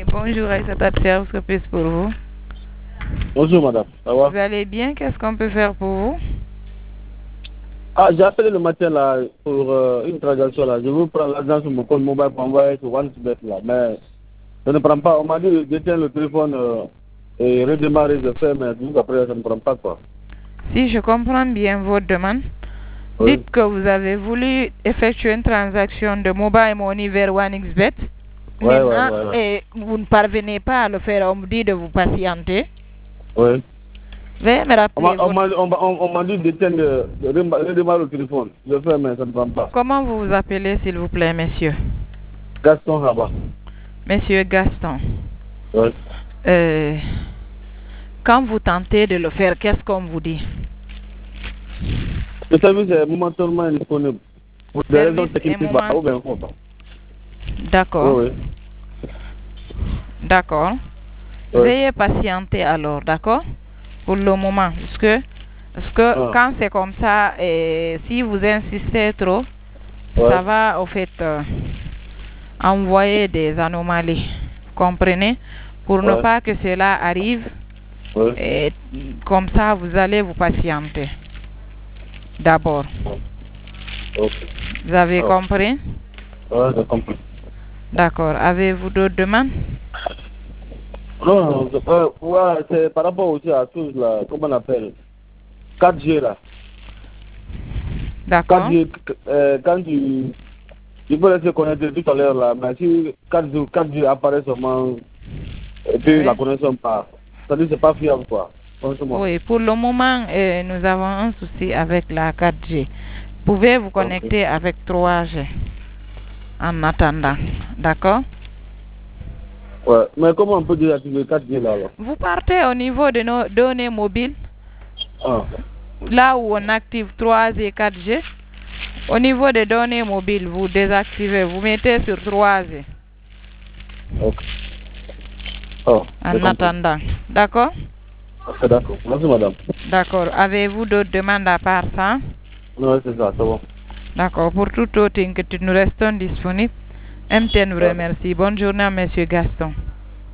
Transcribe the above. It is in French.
Bonjour Aïssata de service que puis pour vous. Bonjour madame, ça va? Vous allez bien? Qu'est-ce qu'on peut faire pour vous? Ah, j'ai appelé le matin là pour une transaction là. Je veux prendre l'argent sur mon compte mobile pour envoyer sur OneSbet là, mais je ne prends pas. On m'a dit de détenir le téléphone et redémarrer, je fais, mais après ça ne prend pas quoi. Si je comprends bien votre demande, Oui. dites que vous avez voulu effectuer une transaction de mobile money vers OneXBet. Ouais, Maintenant, ouais. et vous ne parvenez pas à le faire, on vous dit de vous patienter. Oui. Veuillez me rappeler On m'a dit de redémarrer le téléphone. Je fais, mais ça ne prend pas. Comment vous vous appelez, s'il vous plaît, monsieur? Gaston Rabat. Monsieur Gaston. Oui. Quand vous tentez de le faire, qu'est-ce qu'on vous dit? Le service est momentanément indisponible. Pour des raisons techniques, ou bien quoi. D'accord. Oui. D'accord. Oui. Veuillez patienter alors, d'accord? Pour le moment. Parce que quand c'est comme ça, si vous insistez trop, ça va au fait envoyer des anomalies. Comprenez? Pour ne pas que cela arrive, et comme ça, vous allez vous patienter. D'abord. Vous avez compris? Oui, j'ai compris. D'accord. Avez-vous d'autres demandes? Non, c'est par rapport aussi à tout là, comment on appelle 4G là. D'accord. 4G, quand tu peux laisser connecter tout à l'heure là, mais si 4G apparaît seulement et puis la connexion part, c'est-à-dire c'est pas fiable quoi. Franchement. Oui, pour le moment, nous avons un souci avec la 4G. Vous pouvez vous connecter avec 3G en attendant. D'accord? Ouais, mais comment on peut désactiver 4G là alors? Vous partez au niveau de nos données mobiles. Là où on active 3G et 4G. Au niveau des données mobiles, vous désactivez, vous mettez sur 3G. En attendant. D'accord? Ok, d'accord. Merci madame. D'accord. Avez-vous d'autres demandes à part ça? Non, c'est ça, c'est bon. D'accord. Pour toute autre inquiétude, nous restons disponibles. MTN vous remercie. Bonne journée à monsieur Gaston.